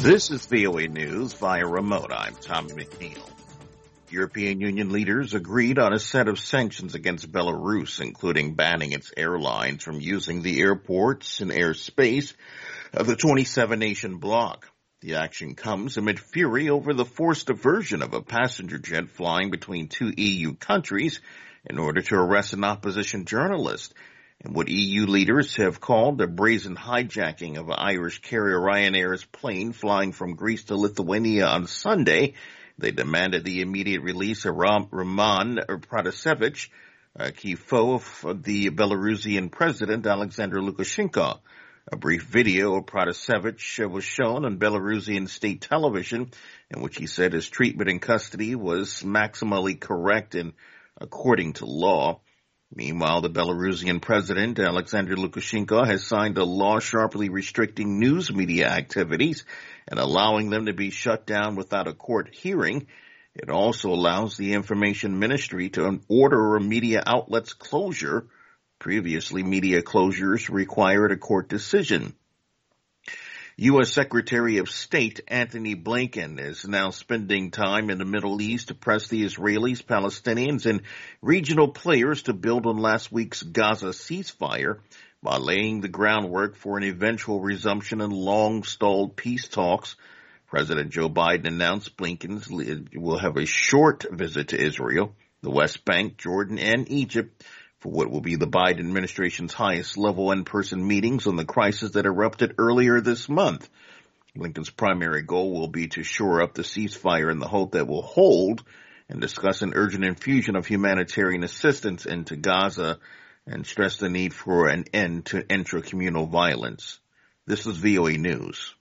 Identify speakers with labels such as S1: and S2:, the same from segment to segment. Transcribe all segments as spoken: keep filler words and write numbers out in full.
S1: This is V O A News via remote. I'm Tommy McNeil. European Union leaders agreed on a set of sanctions against Belarus, including banning its airlines from using the airports and airspace of the twenty-seven nation bloc. The action comes amid fury over the forced diversion of a passenger jet flying between two E U countries in order to arrest an opposition journalist, and what E U leaders have called the brazen hijacking of Irish carrier Ryanair's plane flying from Greece to Lithuania on Sunday. They demanded the immediate release of Roman Protasevich, a key foe of the Belarusian president Alexander Lukashenko. A brief video of Protasevich was shown on Belarusian state television, in which he said his treatment in custody was maximally correct and according to law. Meanwhile, the Belarusian president, Alexander Lukashenko, has signed a law sharply restricting news media activities and allowing them to be shut down without a court hearing. It also allows the information ministry to order a media outlet's closure. Previously, media closures required a court decision. U S. Secretary of State Antony Blinken is now spending time in the Middle East to press the Israelis, Palestinians, and regional players to build on last week's Gaza ceasefire by laying the groundwork for an eventual resumption in long-stalled peace talks. President Joe Biden announced Blinken will have a short visit to Israel, the West Bank, Jordan, and Egypt for what will be the Biden administration's highest-level in-person meetings on the crisis that erupted earlier this month. Blinken's primary goal will be to shore up the ceasefire in the hope that will hold and discuss an urgent infusion of humanitarian assistance into Gaza and stress the need for an end to intracommunal violence. This is V O A News.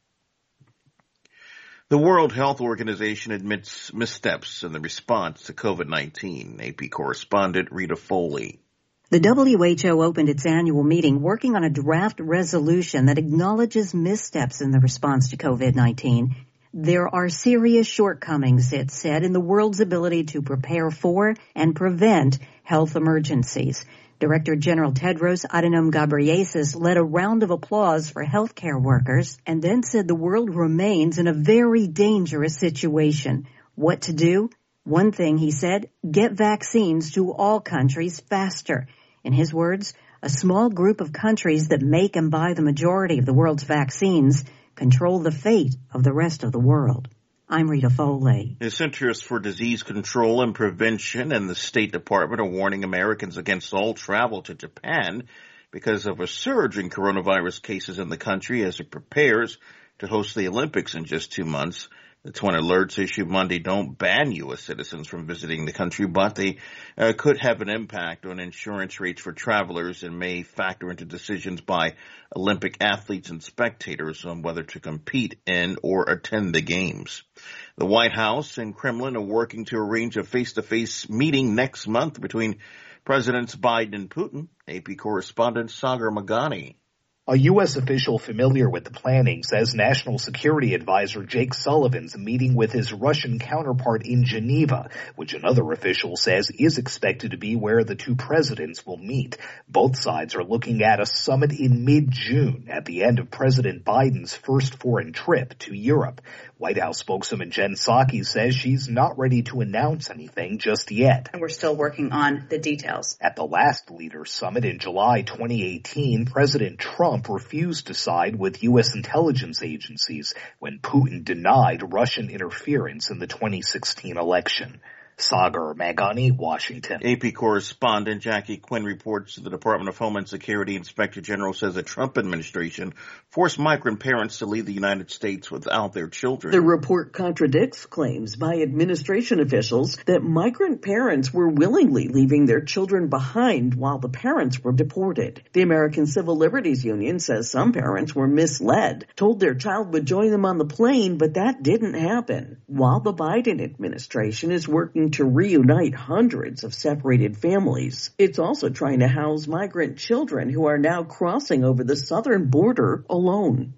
S1: The World Health Organization admits missteps in the response to COVID nineteen. A P correspondent Rita Foley.
S2: The W H O opened its annual meeting working on a draft resolution that acknowledges missteps in the response to COVID nineteen. There are serious shortcomings, it said, in the world's ability to prepare for and prevent health emergencies. Director General Tedros Adhanom Ghebreyesus led a round of applause for healthcare workers and then said the world remains in a very dangerous situation. What to do? One thing, he said, get vaccines to all countries faster. In his words, a small group of countries that make and buy the majority of the world's vaccines control the fate of the rest of the world. I'm Rita Foley.
S1: The Centers for Disease Control and Prevention and the State Department are warning Americans against all travel to Japan because of a surge in coronavirus cases in the country as it prepares to host the Olympics in just two months. The twin alerts issued Monday don't ban U S citizens from visiting the country, but they uh, could have an impact on insurance rates for travelers and may factor into decisions by Olympic athletes and spectators on whether to compete in or attend the games. The White House and Kremlin are working to arrange a face-to-face meeting next month between Presidents Biden and Putin. A P correspondent Sagar Magani.
S3: A U S official familiar with the planning says National Security Advisor Jake Sullivan's meeting with his Russian counterpart in Geneva, which another official says is expected to be where the two presidents will meet. Both sides are looking at a summit in mid-June at the end of President Biden's first foreign trip to Europe. White House spokeswoman Jen Psaki says she's not ready to announce anything just yet.
S4: And we're still working on the details.
S3: At the last Leaders Summit in July twenty eighteen, President Trump refused to side with U S intelligence agencies when Putin denied Russian interference in the twenty sixteen election. Sagar Magani, Washington.
S1: A P correspondent Jackie Quinn reports the Department of Homeland Security Inspector General says the Trump administration forced migrant parents to leave the United States without their children.
S5: The report contradicts claims by administration officials that migrant parents were willingly leaving their children behind while the parents were deported. The American Civil Liberties Union says some parents were misled, told their child would join them on the plane, but that didn't happen. While the Biden administration is working to reunite hundreds of separated families, it's also trying to house migrant children who are now crossing over the southern border alone.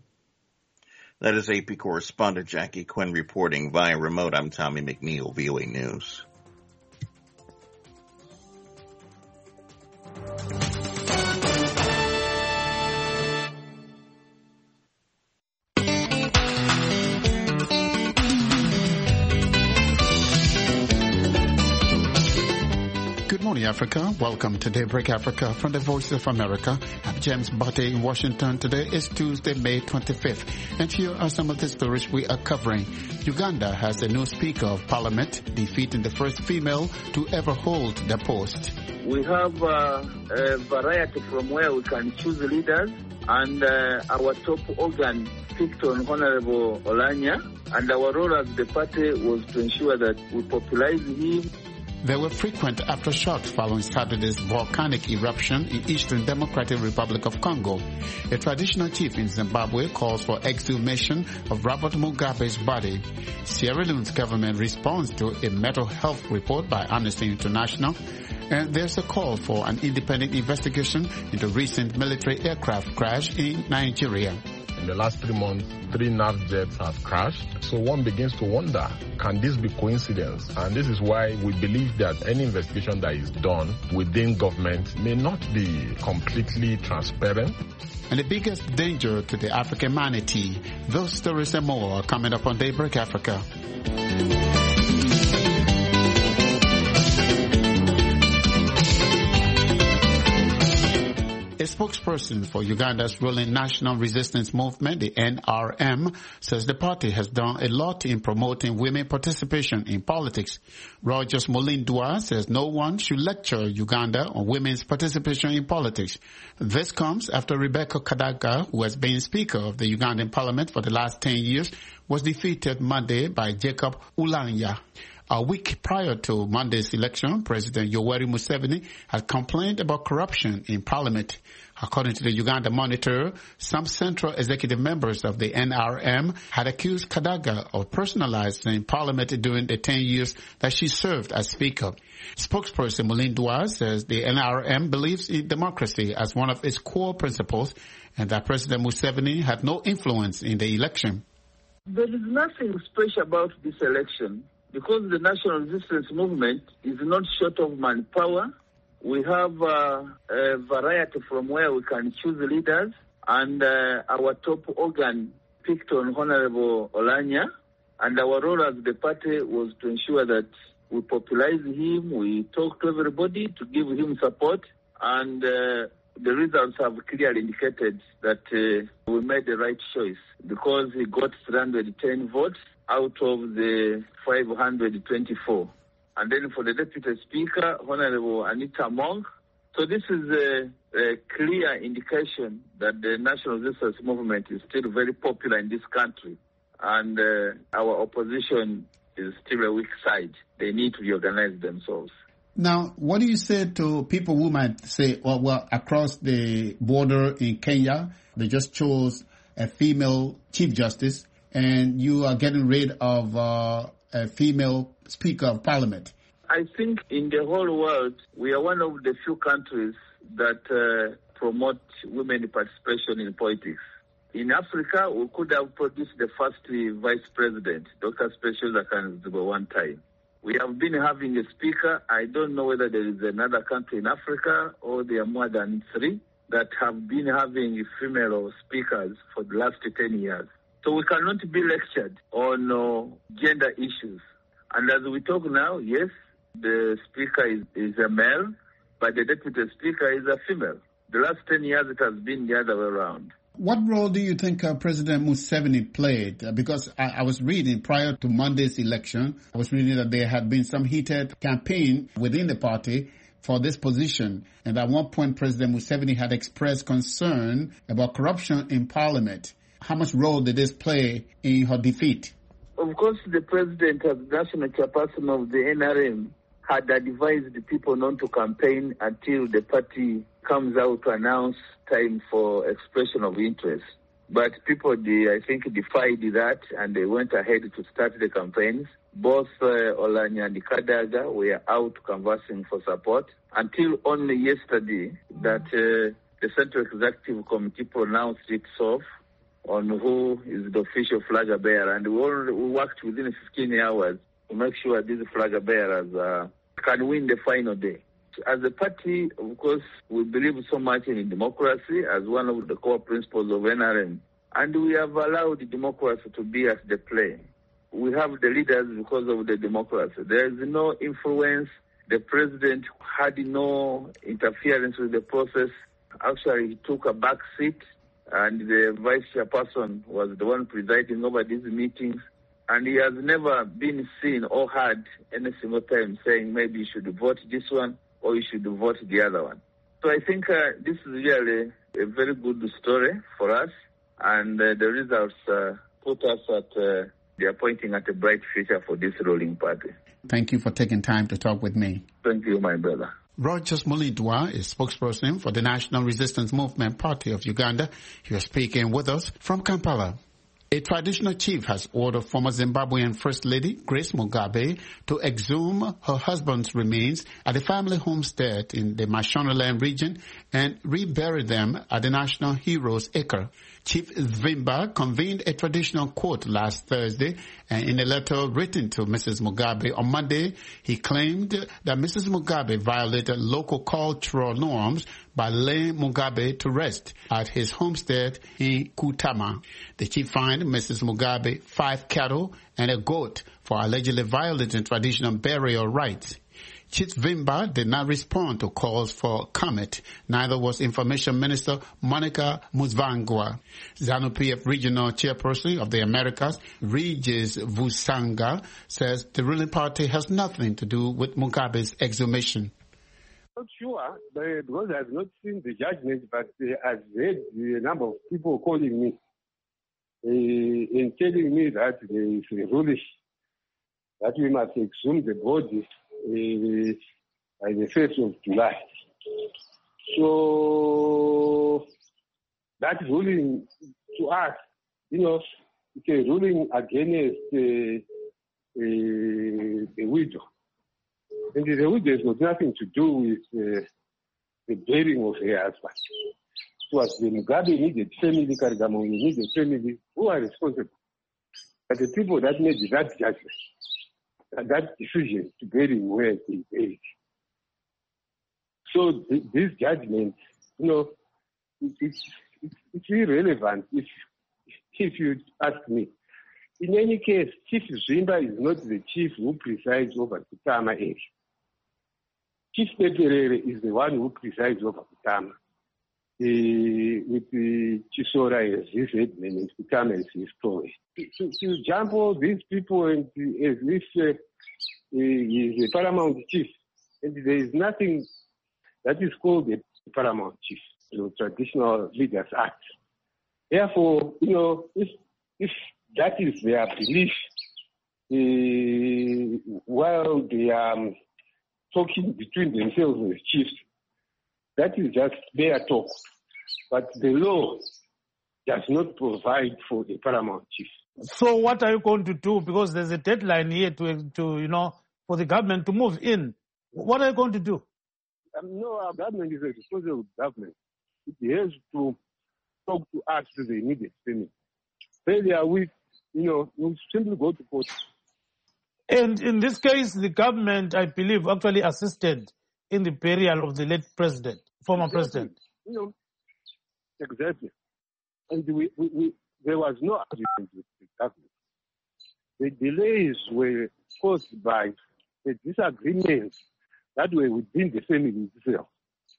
S1: That is A P correspondent Jackie Quinn reporting via remote. I'm Tommy McNeil, V O A News.
S6: morning, Africa. Welcome to Daybreak Africa from the Voice of America. I'm James Butte in Washington. Today is Tuesday, May twenty-fifth. And here are some of the stories we are covering. Uganda has a new Speaker of Parliament, defeating the first female to ever hold the post.
S7: We have uh, a variety from where we can choose leaders, and uh, our top organ picked on Honorable Olanya, and our role as the party was to ensure that we popularize him.
S6: There were frequent aftershocks following Saturday's volcanic eruption in Eastern Democratic Republic of Congo. A traditional chief in Zimbabwe calls for exhumation of Robert Mugabe's body. Sierra Leone's government responds to a mental health report by Amnesty International. And there's a call for an independent investigation into recent military aircraft crash in Nigeria.
S8: In the last three months, three nav jets have crashed. So one begins to wonder, can this be coincidence? And this is why we believe that any investigation that is done within government may not be completely transparent.
S6: And the biggest danger to the African manatee. Those stories and more are coming up on Daybreak Africa. A spokesperson for Uganda's ruling National Resistance Movement, the N R M, says the party has done a lot in promoting women participation in politics. Rogers Mulindwa says no one should lecture Uganda on women's participation in politics. This comes after Rebecca Kadaga, who has been Speaker of the Ugandan Parliament for the last ten years, was defeated Monday by Jacob Ulanya. A week prior to Monday's election, President Yoweri Museveni had complained about corruption in Parliament. According to the Uganda Monitor, some central executive members of the N R M had accused Kadaga of personalizing Parliament during the ten years that she served as Speaker. Spokesperson Mulindwa says the N R M believes in democracy as one of its core principles and that President Museveni had no influence in the election.
S7: There is nothing special about this election. Because the National Resistance Movement is not short of manpower, we have uh, a variety from where we can choose leaders, and uh, our top organ picked on Honorable Olanya, and our role as the party was to ensure that we popularize him, we talk to everybody to give him support, and uh, the results have clearly indicated that uh, we made the right choice because he got three hundred ten votes out of the five hundred twenty-four. And then for the Deputy Speaker, Honorable Anita Monk. So this is a, a clear indication that the National Resistance Movement is still very popular in this country. And uh, our opposition is still a weak side. They need to reorganize themselves.
S6: Now, what do you say to people who might say, well, well, across the border in Kenya, they just chose a female Chief Justice, and you are getting rid of uh, a female Speaker of Parliament?
S7: I think in the whole world, we are one of the few countries that uh, promote women participation in politics. In Africa, we could have produced the first Vice President, Doctor Special Zakanziba, one time. We have been having a speaker. I don't know whether there is another country in Africa or there are more than three that have been having female speakers for the last ten years. So we cannot be lectured on uh, gender issues. And as we talk now, yes, the speaker is, is a male, but the deputy speaker is a female. The last ten years it has been the other way around.
S6: What role do you think uh, President Museveni played? Uh, because I, I was reading prior to Monday's election, I was reading that there had been some heated campaign within the party for this position. And at one point, President Museveni had expressed concern about corruption in Parliament. How much role did this play in her defeat?
S7: Of course, the president, as national chairperson of the N R M, had advised the people not to campaign until the party comes out to announce time for expression of interest. But people, they, I think, defied that and they went ahead to start the campaigns. Both uh, Olanya and Kadaga were out canvassing for support until only yesterday that uh, the Central Executive Committee pronounced itself on who is the official flag bearer. And we, all, we worked within fifteen hours to make sure these flag bearers uh, can win the final day. As a party, of course, we believe so much in democracy as one of the core principles of N R M. And we have allowed democracy to be at the play. We have the leaders because of the democracy. There is no influence The president had no interference with the process. Actually, he took a back seat, and the vice chairperson was the one presiding over these meetings. And he has never been seen or heard any single time saying maybe you should vote this one or you should vote the other one. So I think uh, this is really a very good story for us, and uh, the results uh, put us at uh, they are pointing at a bright future for this ruling party.
S6: Thank you for taking time to talk with me.
S7: Thank you, my brother.
S6: Rogers Mulindwa is spokesperson for the National Resistance Movement Party of Uganda. He was speaking with us from Kampala. A traditional chief has ordered former Zimbabwean First Lady Grace Mugabe to exhume her husband's remains at the family homestead in the Mashonaland region and rebury them at the National Heroes Acre. Chief Zvimba convened a traditional court last Thursday, and in a letter written to Missus Mugabe on Monday, he claimed that Missus Mugabe violated local cultural norms by laying Mugabe to rest at his homestead in Kutama. The chief fined Missus Mugabe five cattle and a goat for allegedly violating traditional burial rites. Chief Zvimba did not respond to calls for comment. Neither was Information Minister Monica Muzvangwa. ZANU-P F Regional Chairperson of the Americas, Regis Vusanga, says the ruling party has nothing to do with Mugabe's exhumation.
S9: Not sure, because I have not seen the judgment, but uh, I've heard a number of people calling me uh, and telling me that there is a ruling that we must exhume the body uh, by the first of July. So that ruling to us, you know, it's a ruling against uh, uh, the widow. And the widow has got nothing to do with uh, the burying of her husband. It was the Mugabe needed family, Karigamongi needed family, who are responsible. But the people that made that judgment, that decision to bury him where he buried. So th- this judgment, you know, it, it's, it's, it's irrelevant if, if you ask me. In any case, Chief Zvimba is not the chief who presides over Kutama area. Chief Peperere is the one who presides over Kutama. Uh, with uh, Chisora as his headman and Kutama as his story. To, to jump all these people and uh, as if uh, he is a paramount chief, and there is nothing that is called a paramount chief, you know, traditional leaders act. Therefore, you know, if if that is their belief, uh, while they are um, talking between themselves as chiefs, that is just their talk. But the law does not provide for the paramount chief.
S10: So what are you going to do? Because there's a deadline here to, to you know, for the government to move in. What are you going to do?
S9: Um, no, our government is a responsible government. It has to talk to us to the immediate family. Failure with, you know, we'll simply go to court.
S10: And in this case, the government, I believe, actually assisted in the burial of the late president, former
S9: exactly.
S10: president.
S9: You know, exactly. And we, we, we, there was no agreement with the government. The delays were caused by the disagreements that were within the family itself,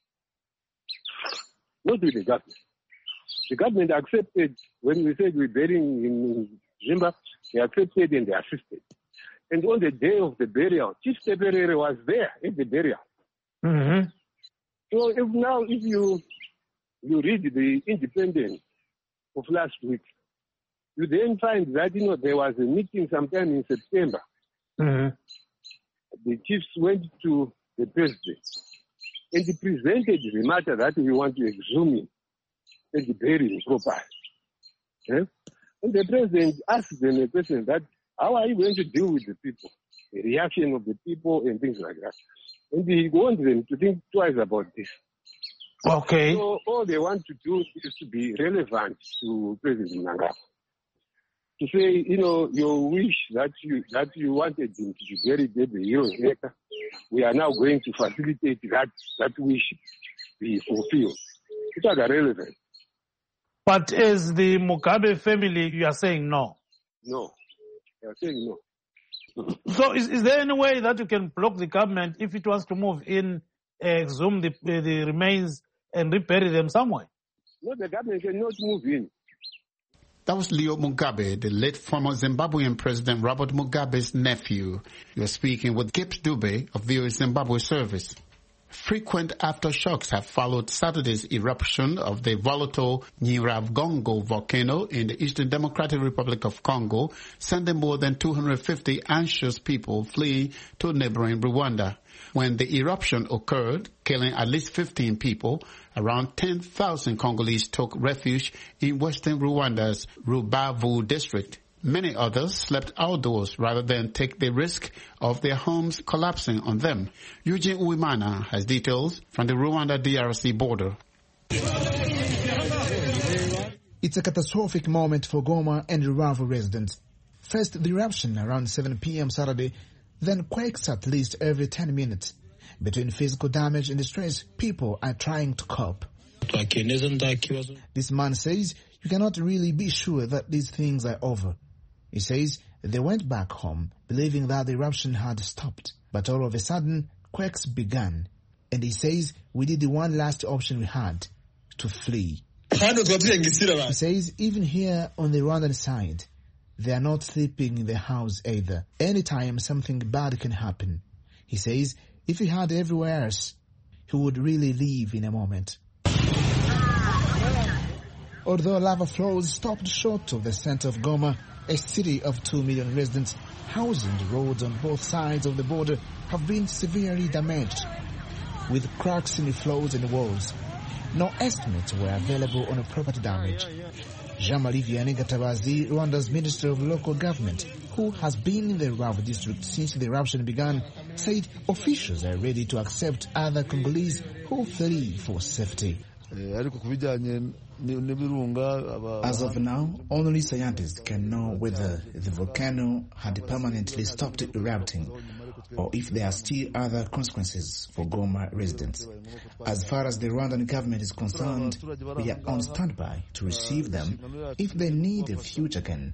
S9: not with the government. The government accepted, when we said we're burying in Zimba, they accepted and they assisted. And on the day of the burial, Chief Teperere was there at the burial.
S10: Mm-hmm.
S9: So if now, if you you read the Independent of last week, you then find that, you know, there was a meeting sometime in September.
S10: Mm-hmm.
S9: The chiefs went to the president and he presented the matter that we want to exhume him and bury him properly. Okay? And the president asked them a question that, how are you going to deal with the people? The reaction of the people and things like that. And he wants them to think twice about this.
S10: Okay.
S9: So all they want to do is to be relevant to President Mnangagwa. To say, you know, your wish that you that you wanted him to be buried at the Heroes Acre, we are now going to facilitate that that wish be fulfilled. It was irrelevant.
S10: But as the Mugabe family, you are saying no?
S9: No. They are saying no.
S10: So is, is there any way that you can block the government if it wants to move in, uh, exhume the, uh, the remains and rebury them somewhere?
S9: No, the government cannot move in.
S6: That was Leo Mugabe, the late former Zimbabwean President Robert Mugabe's nephew. You are speaking with Gibbs Dube of V O A Zimbabwe Service. Frequent aftershocks have followed Saturday's eruption of the volatile Nyiragongo volcano in the Eastern Democratic Republic of Congo, sending more than two hundred fifty anxious people fleeing to neighboring Rwanda. When the eruption occurred, killing at least fifteen people, around ten thousand Congolese took refuge in western Rwanda's Rubavu district. Many others slept outdoors rather than take the risk of their homes collapsing on them. Eugene Uwimana has details from the Rwanda-D R C border.
S11: It's a catastrophic moment for Goma and Rubavu residents. First, the eruption around seven p.m. Saturday, then quakes at least every ten minutes. Between physical damage and distress, people are trying to cope. This man says you cannot really be sure that these things are over. He says they went back home believing that the eruption had stopped. But all of a sudden, quakes began. And he says we did the one last option we had, to flee. He says even here on the Rwandan side, they are not sleeping in the house either. Anytime something bad can happen. He says if he had everywhere else, he would really leave in a moment. Although lava flows stopped short of the center of Goma, a city of two million residents, housing the roads on both sides of the border have been severely damaged, with cracks in the floors and walls. No estimates were available on the property damage. Jean-Marie Vianney Gatabazi, Rwanda's Minister of Local Government, who has been in the Rubavu district since the eruption began, said officials are ready to accept other Congolese who flee for safety. As of now, only scientists can know whether the volcano had permanently stopped erupting or if there are still other consequences for Goma residents. As far as the Rwandan government is concerned, we are on standby to receive them if they need a future again.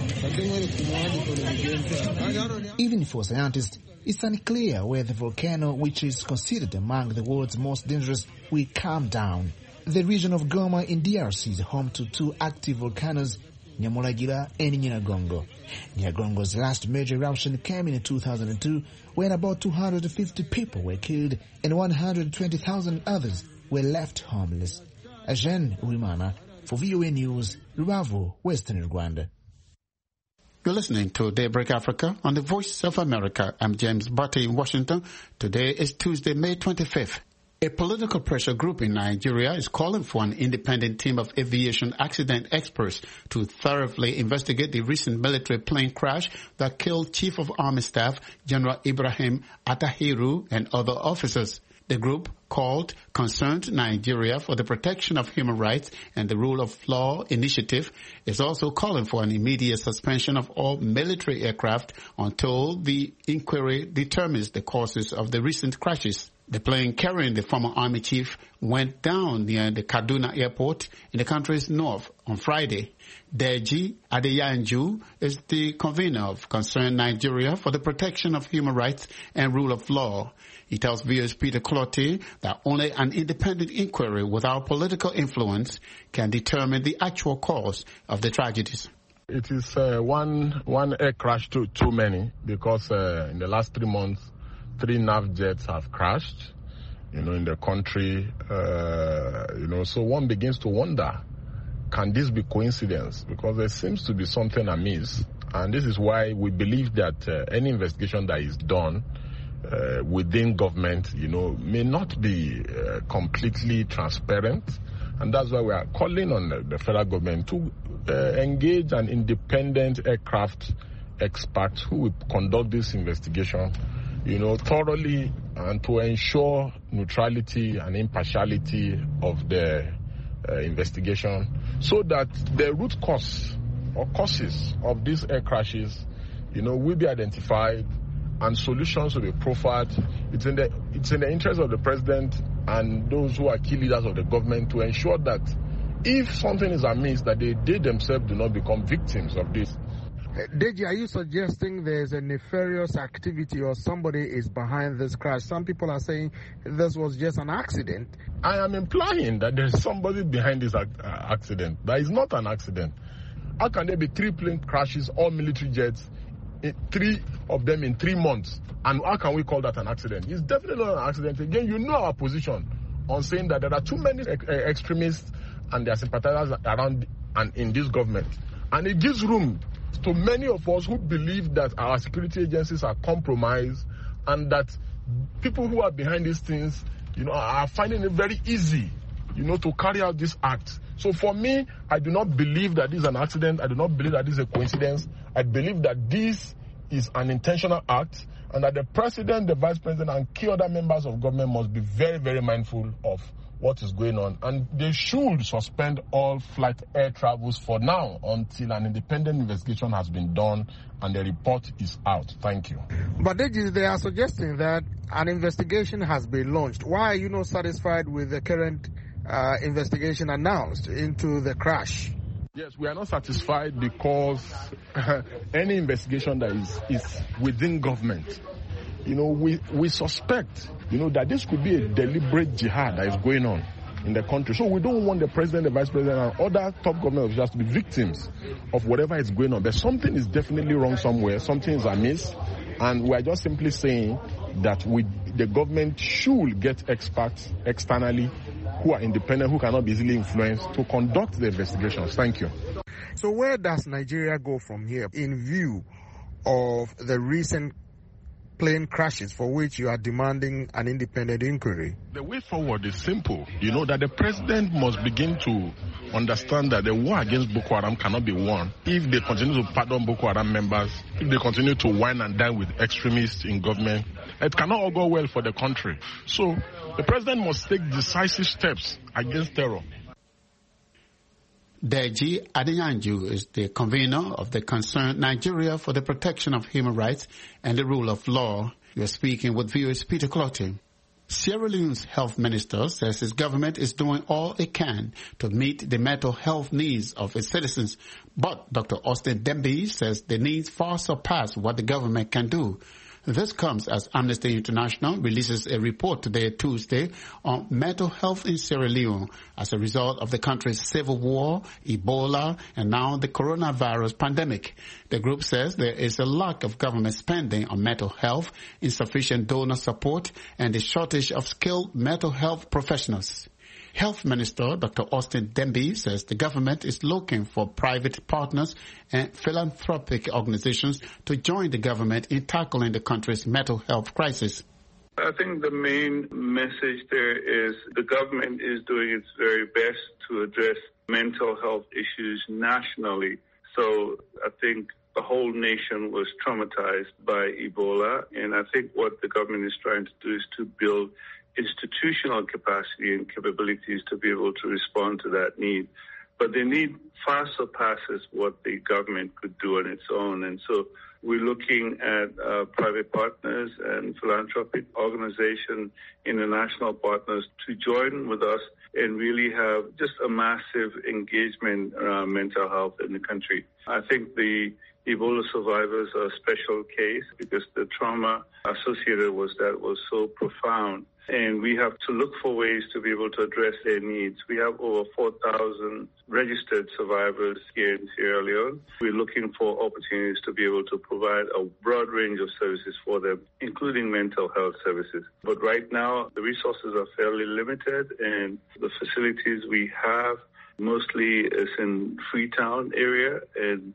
S11: Even for scientists, it's unclear where the volcano, which is considered among the world's most dangerous, will calm down. The region of Goma in D R C is home to two active volcanoes, Nyamuragira and Nyiragongo. Nyiragongo's last major eruption came in two thousand two, when about two hundred fifty people were killed and one hundred twenty thousand others were left homeless. Eugene Uwimana for V O A News, Rubavu, Western Rwanda.
S6: You're listening to Daybreak Africa on the Voice of America. I'm James Butte in Washington. Today is Tuesday, May twenty-fifth. A political pressure group in Nigeria is calling for an independent team of aviation accident experts to thoroughly investigate the recent military plane crash that killed Chief of Army Staff General Ibrahim Atahiru and other officers. The group, called Concerned Nigeria for the Protection of Human Rights and the Rule of Law Initiative, is also calling for an immediate suspension of all military aircraft until the inquiry determines the causes of the recent crashes. The plane carrying the former army chief went down near the Kaduna airport in the country's north on Friday. Deji Adeyanju is the convener of Concerned Nigeria for the Protection of Human Rights and Rule of Law. He tells V O's Peter Clottey that only an independent inquiry without political influence can determine the actual cause of the tragedies.
S8: It is uh, one one air crash too, too many because uh, in the last three months, three nav jets have crashed, you know, in the country, uh, you know, so one begins to wonder, can this be coincidence? Because there seems to be something amiss. And this is why we believe that uh, any investigation that is done uh, within government, you know, may not be uh, completely transparent. And that's why we are calling on the, the federal government to uh, engage an independent aircraft expert who will conduct this investigation, you know, thoroughly, and to ensure neutrality and impartiality of the uh, investigation, so that the root cause or causes of these air crashes, you know, will be identified and solutions will be profiled. It's in the it's in the interest of the president and those who are key leaders of the government to ensure that if something is amiss, that they, they themselves do not become victims of this.
S12: Deji, are you suggesting there's a nefarious activity or somebody is behind this crash? Some people are saying this was just an accident.
S8: I am implying that there's somebody behind this ac- uh, accident. That is not an accident. How can there be three plane crashes, all military jets, three of them in three months? And how can we call that an accident? It's definitely not an accident. Again, you know our position on saying that there are too many ex- extremists and their sympathizers around and in this government. And it gives room to many of us who believe that our security agencies are compromised and that people who are behind these things, you know, are finding it very easy, you know, to carry out this act. So for me, I do not believe that this is an accident. I do not believe that this is a coincidence. I believe that this is an intentional act and that the president, the vice president, and key other members of government must be very, very mindful of what is going on. And they should suspend all flight air travels for now until an independent investigation has been done and the report is out. Thank you.
S12: But they are suggesting that an investigation has been launched. Why are you not satisfied with the current uh, investigation announced into the crash?
S8: Yes, we are not satisfied because any investigation that is, is within government, you know, we, we suspect, you know, that this could be a deliberate jihad that is going on in the country. So we don't want the president, the vice president, and other top government officials to be victims of whatever is going on. But something is definitely wrong somewhere. Something is amiss. And we are just simply saying that we, the government should get experts externally who are independent, who cannot be easily influenced to conduct the investigations. Thank you.
S12: So where does Nigeria go from here in view of the recent plane crashes for which you are demanding an independent inquiry?
S8: The way forward is simple. You know that the president must begin to understand that the war against Boko Haram cannot be won if they continue to pardon Boko Haram members, if they continue to wine and dine with extremists in government. It cannot all go well for the country. So the president must take decisive steps against terror.
S6: Deji Adeyanju is the convener of the Concerned Nigeria for the Protection of Human Rights and the Rule of Law. You are speaking with V O A's Peter Clotty. Sierra Leone's health minister says his government is doing all it can to meet the mental health needs of its citizens. But Doctor Austin Demby says the needs far surpass what the government can do. This comes as Amnesty International releases a report today, Tuesday, on mental health in Sierra Leone as a result of the country's civil war, Ebola, and now the coronavirus pandemic. The group says there is a lack of government spending on mental health, insufficient donor support, and a shortage of skilled mental health professionals. Health Minister Doctor Austin Demby says the government is looking for private partners and philanthropic organizations to join the government in tackling the country's mental health crisis.
S13: I think the main message there is the government is doing its very best to address mental health issues nationally. So I think the whole nation was traumatized by Ebola, and I think what the government is trying to do is to build institutional capacity and capabilities to be able to respond to that need. But the need far surpasses what the government could do on its own. And so we're looking at uh, private partners and philanthropic organizations, international partners to join with us and really have just a massive engagement around mental health in the country. I think the Ebola survivors are a special case because the trauma associated with that was so profound. And we have to look for ways to be able to address their needs. We have over four thousand registered survivors here in Sierra Leone. We're looking for opportunities to be able to provide a broad range of services for them, including mental health services. But right now, the resources are fairly limited, and the facilities we have mostly is in Freetown area, and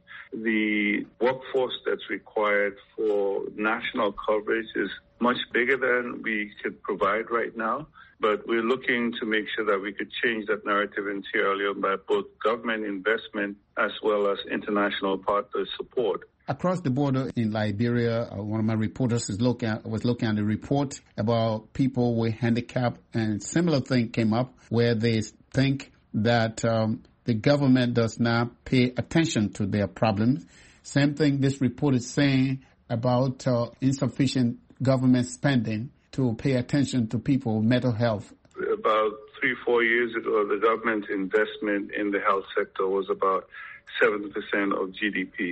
S13: the workforce that's required for national coverage is much bigger than we could provide right now. But we're looking to make sure that we could change that narrative in Sierra Leone by both government investment as well as international partner support.
S6: Across the border in Liberia, uh, one of my reporters is looking at, was looking at a report about people with handicap, and similar thing came up where they think that um, the government does not pay attention to their problems. Same thing this report is saying about uh, insufficient government spending to pay attention to people's mental health.
S13: About three, four years ago, the government investment in the health sector was about seven percent of G D P.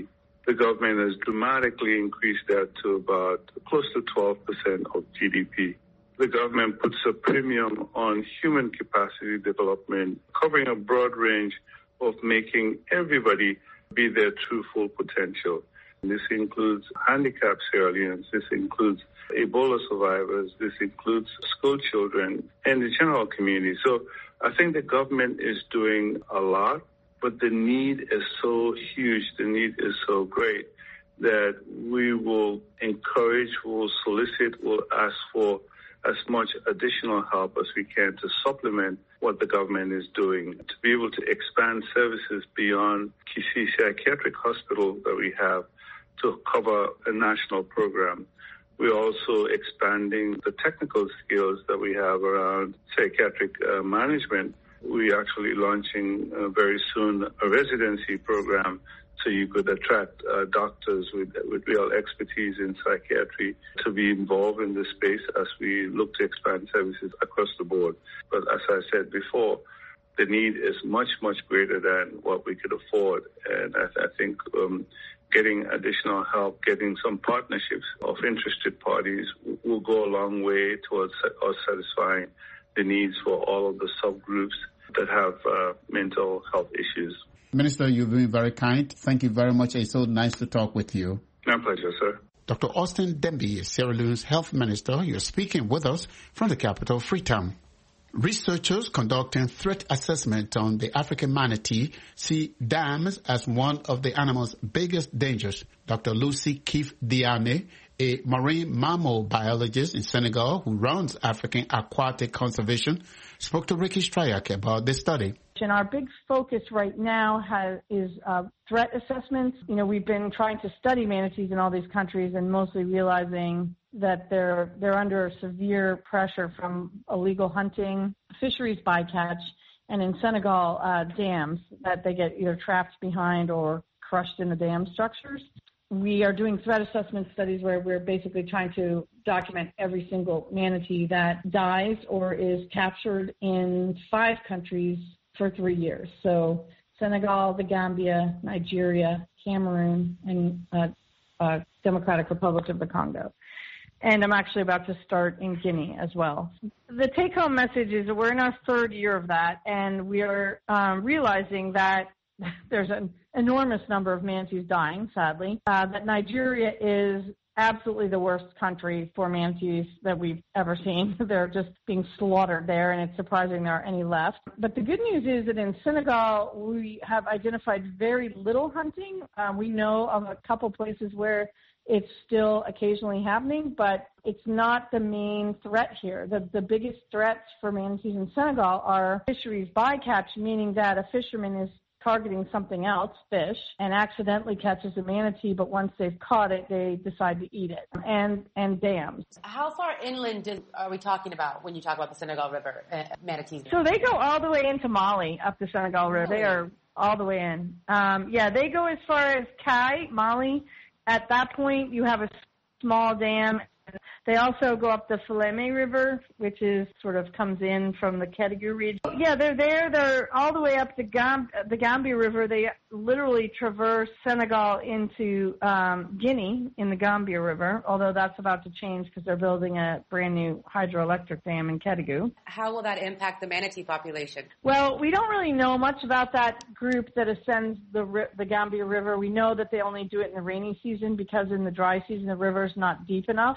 S13: The government has dramatically increased that to about close to twelve percent of G D P. The government puts a premium on human capacity development, covering a broad range of making everybody be their true full potential. This includes handicapped Sierra Leoneans, this includes Ebola survivors, this includes school children and the general community. So I think the government is doing a lot, but the need is so huge, the need is so great that we will encourage, we'll solicit, we'll ask for as much additional help as we can to supplement what the government is doing, to be able to expand services beyond Kisii Psychiatric Hospital that we have to cover a national program. We're also expanding the technical skills that we have around psychiatric uh, management. We're actually launching uh, very soon a residency program so you could attract uh, doctors with, with real expertise in psychiatry to be involved in this space as we look to expand services across the board. But as I said before, the need is much, much greater than what we could afford. And I, I think um, getting additional help, getting some partnerships of interested parties will go a long way towards us satisfying the needs for all of the subgroups that have uh, mental health issues.
S6: Minister, you've been very kind. Thank you very much. It's so nice to talk with you.
S13: My pleasure, sir.
S6: Doctor Austin Dembi is Sierra Leone's health minister. You're speaking with us from the capital, Freetown. Researchers conducting threat assessment on the African manatee see dams as one of the animal's biggest dangers. Doctor Lucy Keith Diane, a marine mammal biologist in Senegal who runs African Aquatic Conservation, spoke to Ricky Strayak about this study.
S14: And our big focus right now has, is uh, threat assessments. You know, we've been trying to study manatees in all these countries and mostly realizing that they're they're under severe pressure from illegal hunting, fisheries bycatch, and in Senegal, uh, dams that they get either trapped behind or crushed in the dam structures. We are doing threat assessment studies where we're basically trying to document every single manatee that dies or is captured in five countries for three years. So Senegal, the Gambia, Nigeria, Cameroon, and uh, uh, Democratic Republic of the Congo. And I'm actually about to start in Guinea as well. The take-home message is that we're in our third year of that, and we are um, realizing that there's an enormous number of manatees dying, sadly, uh, that Nigeria is absolutely the worst country for manatees that we've ever seen. They're just being slaughtered there, and it's surprising there are any left. But the good news is that in Senegal, we have identified very little hunting. Uh, we know of a couple places where it's still occasionally happening, but it's not the main threat here. The, the biggest threats for manatees in Senegal are fisheries bycatch, meaning that a fisherman is targeting something else, fish, and accidentally catches a manatee, but once they've caught it, they decide to eat it, and and dams.
S15: How far inland are we talking about when you talk about the Senegal River uh, manatees?
S14: So they go all the way into Mali, up the Senegal River. They are all the way in. Um, yeah, they go as far as Kai, Mali. At that point, you have a small dam. They also go up the Falémé River, which is sort of comes in from the Kédougou region. Yeah, they're there. They're all the way up the, Gam- the Gambia River. They literally traverse Senegal into um, Guinea in the Gambia River, although that's about to change because they're building a brand new hydroelectric dam in Kédougou.
S15: How will that impact the manatee population?
S14: Well, we don't really know much about that group that ascends the, the Gambia River. We know that they only do it in the rainy season because in the dry season the river's not deep enough.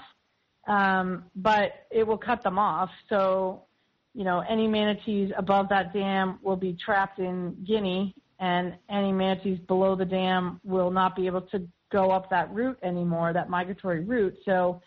S14: Um, but it will cut them off. So, you know, any manatees above that dam will be trapped in Guinea, and any manatees below the dam will not be able to go up that route anymore, that migratory route. So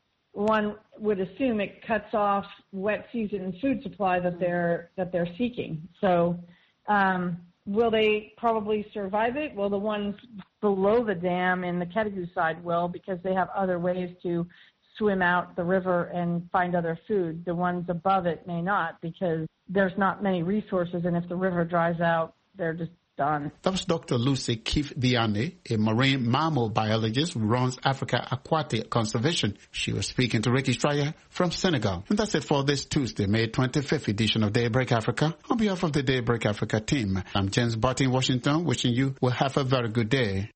S14: one would assume it cuts off wet season food supply that they're, that they're seeking. So, um, will they probably survive it? Well, the ones below the dam in the Kédougou side will, because they have other ways to swim out the river and find other food. The ones above it may not, because there's not many resources, and if the river dries out, they're just done.
S6: That was Doctor Lucy Keith Diane, a marine mammal biologist who runs Africa Aquatic Conservation. She was speaking to Ricky Stryer from Senegal. And that's it for this Tuesday, May twenty-fifth edition of Daybreak Africa. On behalf of the Daybreak Africa team, I'm James Barton in Washington, wishing you will have a very good day.